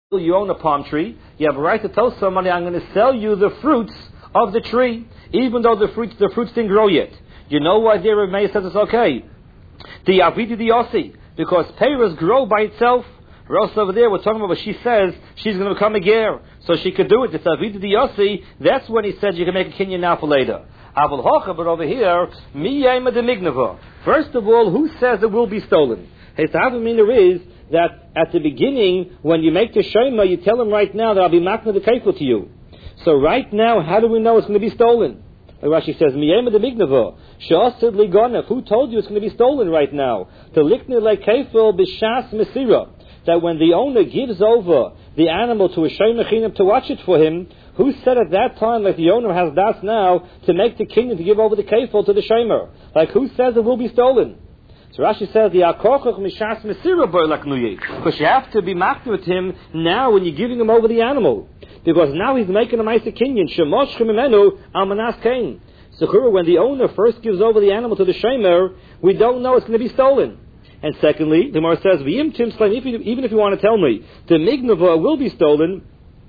you own a palm tree, you have a right to tell somebody, I'm going to sell you the fruits of the tree, even though the fruits didn't grow yet. You know why there Meir says it's okay? The Avidi the Yossi, because peiros grow by itself. Ross over there, we're talking about what she says, she's going to become a ger, so she could do it. It's Avidi the Yossi, that's when he said you can make a kinyan now for later. Aval Hocha, but over here, Mi Yema de Mignava. First of all, who says it will be stolen? His Avamina is that at the beginning, when you make the Shema, you tell him right now that I'll be makna the kefil to you. So right now, how do we know it's going to be stolen? Like Rashi says, Miyema de Mignava, Sha'asid Ligonef, who told you it's going to be stolen right now? To likne le kefil b'shas mesira, that when the owner gives over the animal to a Shema Chinam to watch it for him, who said at that time, like the owner has das now, to make the kingdom to give over the kefil to the Shema? Like who says it will be stolen? So Rashi says the akochach mishas mesira boilaknuye, because you have to be makna with him now when you're giving him over the animal, because now he's making a ma'aser kinyan shemosh chimenu almanas kain. So when the owner first gives over the animal to the shemer, we don't know it's going to be stolen. And secondly, the Gemara says v'im tim slaim, even if you want to tell me the mignava will be stolen,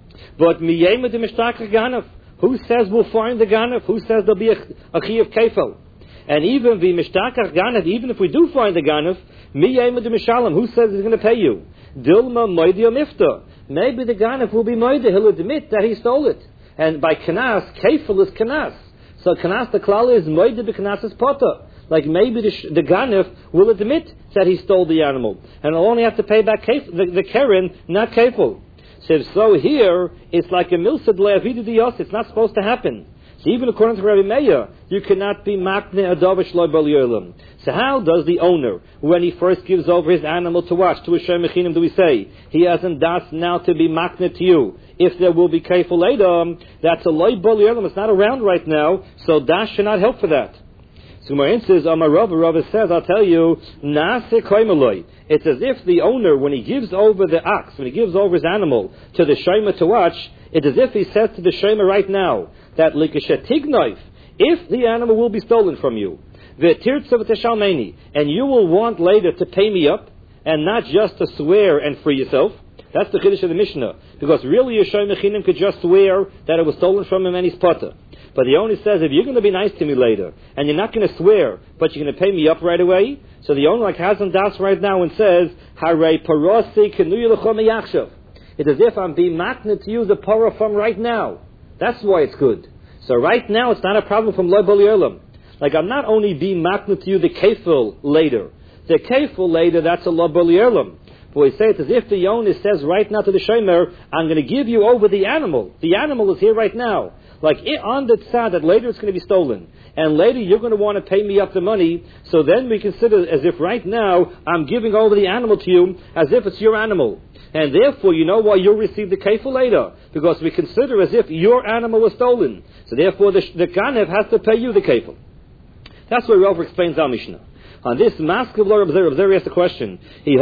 but miyema de mishtachach ganaf, who says we'll find the ganaf? Who says there'll be a chi of kefil? And even the mishtakach ganef, even if we do find the ganef, miyayim de mishalim, who says he's going to pay you? Dilma moidi mifta. Maybe the ganef will be moidi. He'll admit that he stole it. And by kanas, kefil is kanas. So kanas, the klal is moidi b'kanas is potter. Like maybe the ganef will admit that he stole the animal, and he'll only have to pay back the keren, not kefil. So here it's like a milsad le'avidi diyos. It's not supposed to happen. So even according to Rabbi Meir, you cannot be makne adavish loy bal yolam. So how does the owner, when he first gives over his animal to watch to a shem mechinim, do we say he hasn't das now to be makne to you? If there will be kefil later, that's a loy bal yolam. It's not around right now, so das should not help for that. So Marin says, Rava says, I'll tell you, nase koimaloi. It's as if the owner, when he gives over the ox, when he gives over his animal to the shema to watch, it's as if he says to the shema right now, that likashetignoif, if the animal will be stolen from you, and you will want later to pay me up, and not just to swear and free yourself. That's the chiddush of the Mishnah, because really a shema chinim could just swear that it was stolen from him and he's potter. But the owner says, if you're going to be nice to me later, and you're not going to swear, but you're going to pay me up right away, so the owner like hasn't das right now and says, Harei parosi kenuyu l'chom yakshav. It's as if I'm being makna to use a parah from right now. That's why it's good. So right now it's not a problem from loy bal yolam. Like I'm not only being makna to you the kefil later. The kefil later, that's a loy bal yolam. But we say it's as if the owner says right now to the shemer, I'm going to give you over the animal. The animal is here right now. Like on the tzad that later it's going to be stolen. And later you're going to want to pay me up the money. So then we consider as if right now I'm giving over the animal to you as if it's your animal. And therefore, you know why you'll receive the kefil later? Because we consider as if your animal was stolen. So therefore, the ganev has to pay you the kefil. That's why Rav explains our Mishnah. On this, Maskevlar Observer asked the question.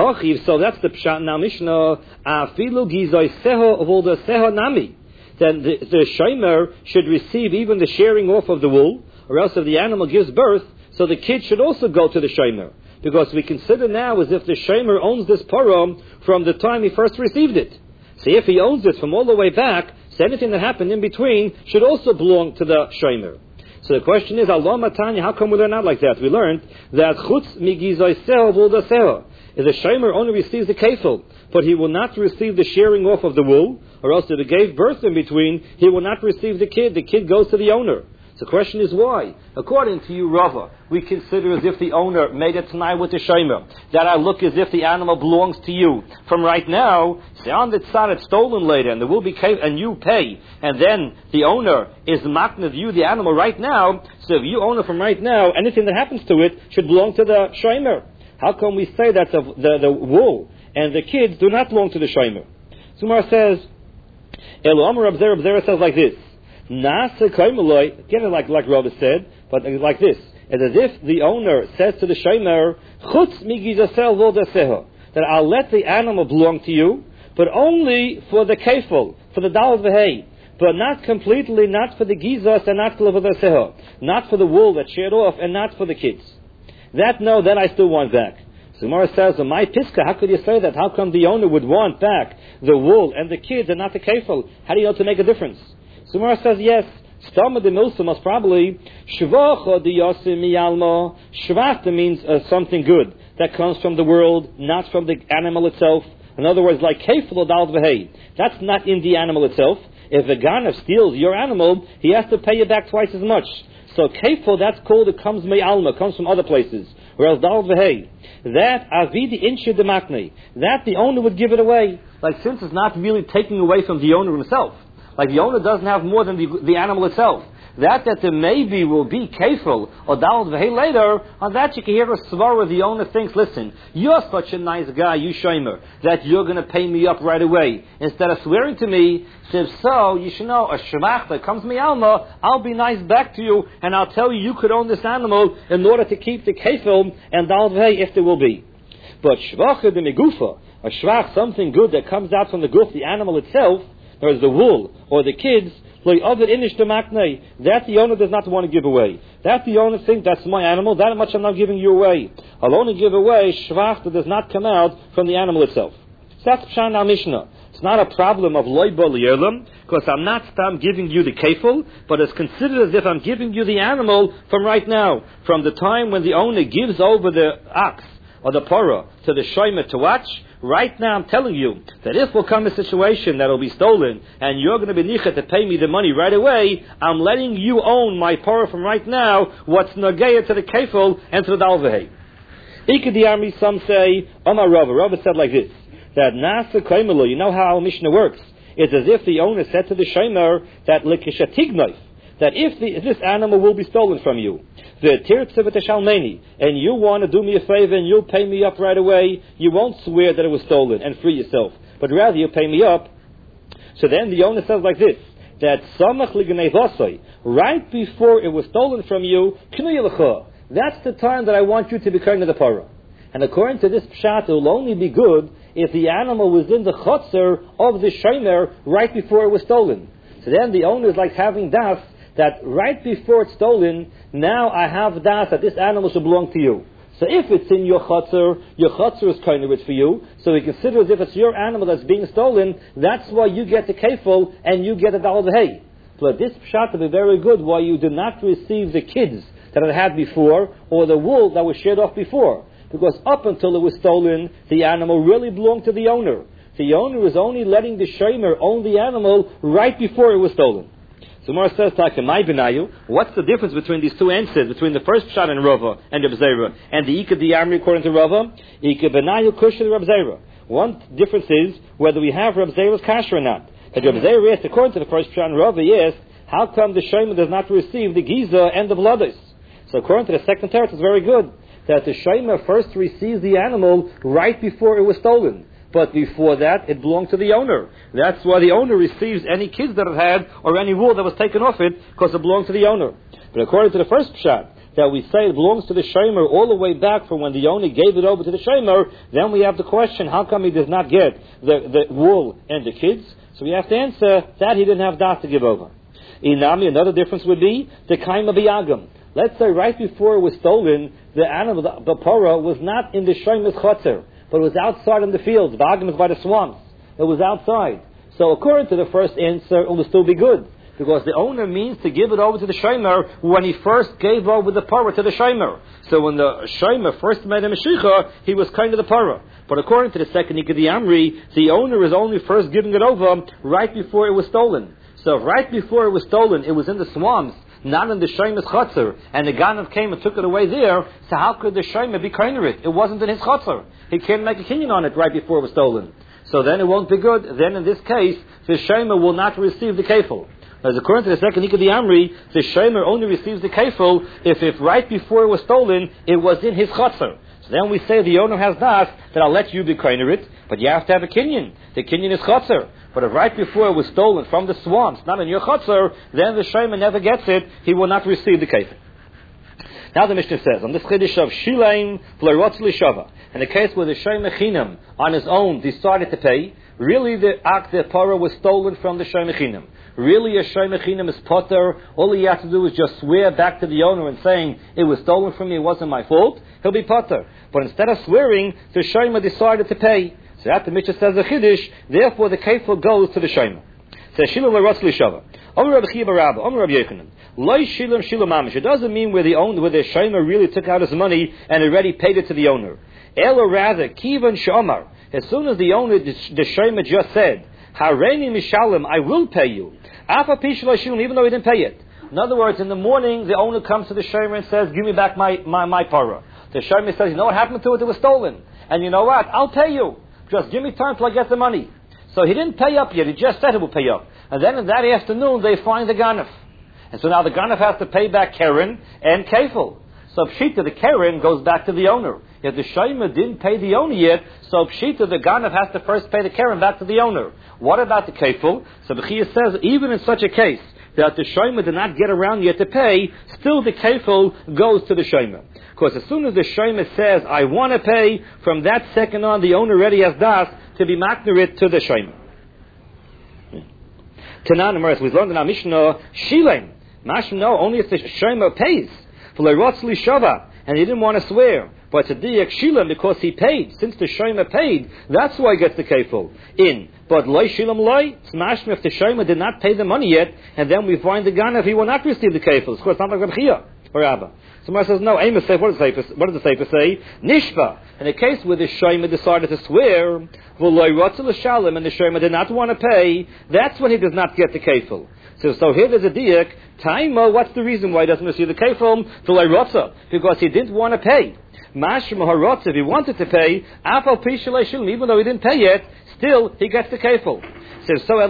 So that's the pshat in our Mishnah. Afilu gizoi seho of all the seho nami. Then the shomer should receive even the sharing off of the wool, or else if the animal gives birth, so the kid should also go to the shomer. Because we consider now as if the shomer owns this parah from the time he first received it. So if he owns it from all the way back, so anything that happened in between should also belong to the shomer. So the question is, Allah Matanya, how come we learn out like that? We learned that chutz migizoy seho v'ulda seho. If the shomer only receives the kefil, but he will not receive the sharing off of the wool, or else if he gave birth in between, he will not receive the kid. The kid goes to the owner. So the question is why? According to you, Rava, we consider as if the owner made a t'nai with the shomer, that I look as if the animal belongs to you. From right now, say on the tzad it's stolen later, and there will be and you pay, and then the owner is maknav you the animal right now. So if you own it from right now, anything that happens to it should belong to the shomer. How come we say that the wool and the kids do not belong to the shomer? Sumar says, Elo Amar Abzera says like this. Nasa Kaimaloi, again like Rabbi said, but like this. It's as if the owner says to the shomer, Chutz migizasel vodaseho, that I'll let the animal belong to you, but only for the kefil, for the dal v'hei, but not completely, not for the gizas and not for the vodaseho, not for the wool that's shared off and not for the kids. That I still want back. So Gemara says, my piska, how could you say that? How come the owner would want back the wool and the kids and not the kefil? How do you know to make a difference? So Gemara says, yes. Stama de milsa most probably shvacha de yosim miyalma. Shvachta means something good that comes from the world, not from the animal itself. In other words, like kefil dal v'hei. That's not in the animal itself. If a ganav steals your animal, he has to pay you back twice as much. So kefil, that's called, it comes me'alma, comes from other places. Whereas dal v'hei, that avidi inshe demakne, that the owner would give it away. Like, since it's not really taking away from the owner himself. Like, the owner doesn't have more than the animal itself. That there maybe will be kefil or dal v'hei later, on that you can hear a svara. The owner thinks, listen, you're such a nice guy, you shomer, that you're going to pay me up right away. Instead of swearing to me, if so, you should know, a shvach that comes me alma, I'll be nice back to you, and I'll tell you could own this animal in order to keep the kefil and dal v'hei if there will be. But shvacha de megufa, a shvach, something good that comes out from the guf, the animal itself, or the wool or the kids, that the owner does not want to give away. That the owner thinks, that's my animal, that much I'm not giving you away. I'll only give away shvach that does not come out from the animal itself. So that's Pshan al Mishnah. It's not a problem of loy bo liyerlam, because I'm not giving you the kefil, but it's considered as if I'm giving you the animal from right now, from the time when the owner gives over the ox or the parah to the shomer to watch. Right now I'm telling you that if will come a situation that will be stolen and you're going to be nicha to pay me the money right away, I'm letting you own my parah from right now, what's nageya to the kefil and to the dal v'hei. Ikadiyami, some say, Omar Rava. Rava said like this, that nasa kaimelu, you know how our Mishnah works. It's as if the owner said to the shomer that likishatignoi, that if this animal will be stolen from you, and you want to do me a favor and you'll pay me up right away, you won't swear that it was stolen and free yourself, but rather you pay me up. So then the owner says like this, that right before it was stolen from you, that's the time that I want you to be kind of the parah. And according to this pshat, it will only be good if the animal was in the chotzer of the shomer right before it was stolen. So then the owner is like having das, that right before it's stolen, now I have das that this animal should belong to you. So if it's in your chutzner is kind of it for you, so we consider as if it's your animal that's being stolen, that's why you get the kefil and you get a dal v'hei. But this pshat will be very good why you do not receive the kids that I had before, or the wool that was shed off before. Because up until it was stolen, the animal really belonged to the owner. The owner is only letting the shomer own the animal right before it was stolen. So Gemara says, "Takemai benayu." What's the difference between these two answers, between the first pshat and Rava and Reb Zera, and the Ika Diyamri according to Rava? Ika benayu kushel Reb Zera. One difference is whether we have Reb Zera's kasher or not. But Reb Zera asked, according to the first pshat and Rava, yes, how come the shomer does not receive the giza and the bloodis? So according to the second teretz, it's very good that the shomer first receives the animal right before it was stolen. But before that, it belonged to the owner. That's why the owner receives any kids that it had or any wool that was taken off it, because it belonged to the owner. But according to the first pshat, that we say it belongs to the shomer all the way back from when the owner gave it over to the shomer, then we have the question, how come he does not get the wool and the kids? So we have to answer that he didn't have das to give over. Inami, another difference would be the kaima biyagam. Let's say right before it was stolen, the animal, the parah, was not in the shomer's chotzer, but it was outside in the fields. The argument is by the swamps. It was outside. So according to the first answer, it will still be good. Because the owner means to give it over to the shomer when he first gave over the parah to the shomer. So when the shomer first made a meshicha, he was kind of the parah. But according to the second Ikadi Amri, the owner is only first giving it over right before it was stolen. So right before it was stolen, it was in the swamps, not in the shomer's chotzer, and the ganav came and took it away there. So how could the shomer be kind of it? It wasn't in his chotzer. He can't make a kinyan on it right before it was stolen. So then it won't be good. Then in this case, the shomer will not receive the kefil. As according to the second Ikadi Amri, the shomer only receives the kefil if right before it was stolen, it was in his chotzer. So then we say the owner has das, that I'll let you be kind of it, but you have to have a kinyan. The kinyan is chotzer. But if right before it was stolen from the swamps, not in your chotzer, then the shomer never gets it, he will not receive the kefil. Now the Mishnah says, on this chiddush of shilaim v'lerotz l'shava, in the case where the shomer chinam on his own decided to pay, Really the para was stolen from the Shomer Chinam. Really a Shomer Chinam is potter. All he has to do is just swear back to the owner and saying, it was stolen from me, it wasn't my fault. He'll be potter. But instead of swearing, the Shomer decided to pay. So that the Mishnah says a Chiddush, therefore the kefil goes to the Shomer. Says Shilam l'rotz l'shava. Omer Rabbi Chiya bar Rabba, Omer Rabbi Yochanan. Loi shilam shilam mamish. It doesn't mean where the Shomer really took out his money and already paid it to the owner. Elo rather, kivan shomar. As soon as the owner, the Shomer just said, Hareini mishalim, I will pay you. Afa pishlo shilam, even though he didn't pay it. In other words, in the morning, the owner comes to the Shomer and says, give me back my para. The Shomer says, you know what happened to it? It was stolen. And you know what? I'll pay you. Just give me time till I get the money. So he didn't pay up yet. He just said he will pay up. And then in that afternoon, they find the ganef. And so now the ganef has to pay back Keren and Kefil. So Pshita, the Keren, goes back to the owner. If the Shomer didn't pay the owner yet, so Pshita, the ganef, has to first pay the Keren back to the owner. What about the Kefil? So Bechia says, even in such a case, that the Shomer did not get around yet to pay, still the Kefil goes to the Shomer. Because as soon as the Shomer says, I want to pay, from that second on, the owner already has das to be makner to the Shomer. Tanan Amaris, we learned in our Mishnah, Shilem. Mashma, no, only if the Shomer pays. For Leirotz Lishava, and he didn't want to swear. But to Diyak Shilem, because he paid. Since the Shomer paid, that's why he gets the kefil in. But Loi Shilem Loi, it's mashma if the Shomer did not pay the money yet, and then we find the ganef, he will not receive the kefil. Of course, not like Rabbi Chiya or Abba. Somebody says, no, Amos says, what does the Sefer say? Nishba. In a case where the Shomer decided to swear, and the Shomer did not want to pay, that's when he does not get the kefil. So here there's a diak. Taima, what's the reason why he doesn't receive the kefil? Because he didn't want to pay. Mashma harotza, if he wanted to pay, afal pishalei shilum, even though he didn't pay yet, still he gets the kefil. Says so.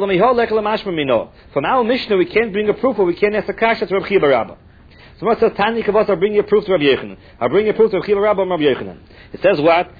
From our Mishnah, we can't bring a proof, or we can't ask a kasha to Rabbi Chiya bar Rabba. Someone says, Tani Kavos, I'll bring you a proof to Rabbi Yochanan. I'll bring you a proof to Rabbi Chiya bar Rabba and Rabbi Yochanan. It says what?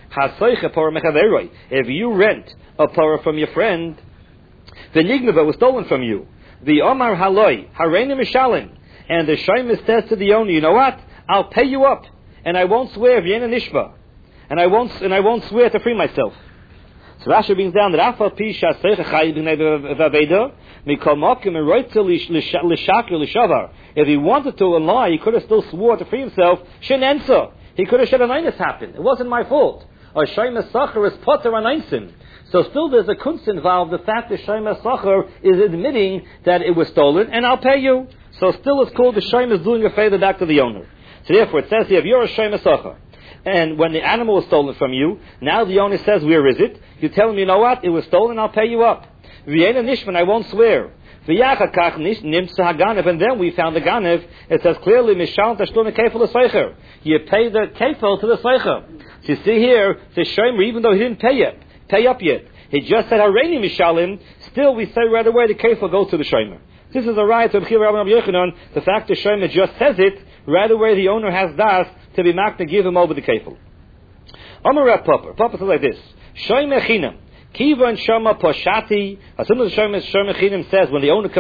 If you rent a parah from your friend, the nignava was stolen from you. The Omar Haloi, Hareini Mishalim, and the Shomer says to the owner, you know what? I'll pay you up, and I won't swear Vienna Nishba, and I won't swear to free myself. So Rashi brings down that Afal Pi Shaseicha Chayiv B'nei Vaveda Mikol Mokim and Roitzel L'Shakir L'Shavar. If he wanted to lie, he could have still swore to free himself. Shenensa, he could have said an einus happened. It wasn't my fault. Or Shomer Sacher is potter an einsim. So still there's a kunst involved. The fact that Shomer Sacher is admitting that it was stolen, and I'll pay you. So still it's called the Shomer is doing a favor back to the owner. So therefore it says here, if you're a Shomer Sacher, and when the animal was stolen from you, now the owner says, where is it? You tell him, you know what? It was stolen, I'll pay you up. V'yena nishman, I won't swear. V'yachakach nimtza haganev, and then we found the ganev. It says clearly, mishal tashlum kefil l'seicher. You pay the kefil to the seicher. So you see here, the Shomer, even though he didn't pay up yet, he just said hareini mishalim. Still, we say right away the kefil goes to the Shomer. This is a right of Rabbi Chiya bar Yochanan. The fact the Shomer just says it, right away the owner has das to be makna, give him over the kefil. Amar Rav Papa. Papa says like this: Shomer chinam, kivan shama poshati. As soon as the Shomer chinam says, when the owner comes